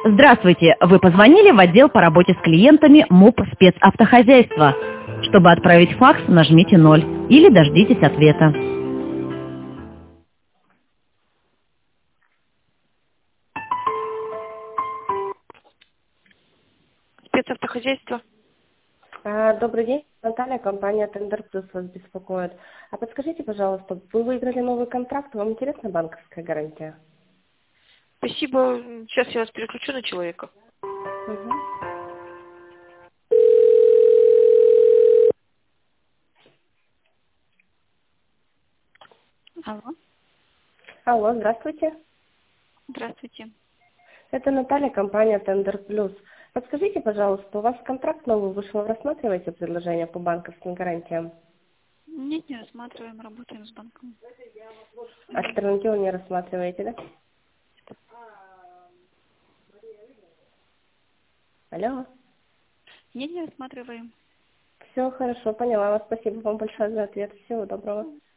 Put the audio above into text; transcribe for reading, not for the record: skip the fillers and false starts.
Здравствуйте! Вы позвонили в отдел по работе с клиентами МУП «Спецавтохозяйство». Чтобы отправить факс, нажмите 0 или дождитесь ответа. Спецавтохозяйство. Добрый день, Наталья, компания Тендер Плюс вас беспокоит. А подскажите, пожалуйста, вы выиграли новый контракт, вам интересна банковская гарантия? Спасибо. Сейчас я вас переключу на человека. Мгм. Алло, Алло, здравствуйте. здравствуйте. Это Наталья, компания Тендер Плюс. Подскажите, пожалуйста, у вас контракт новый вышел, вы рассматриваете предложение по банковским гарантиям? Нет, не рассматриваем, работаем с банком. Альтернативу не рассматриваете, да? Алло. Нет, не рассматриваем. Все хорошо, поняла вас. Спасибо вам большое за ответ. Всего доброго.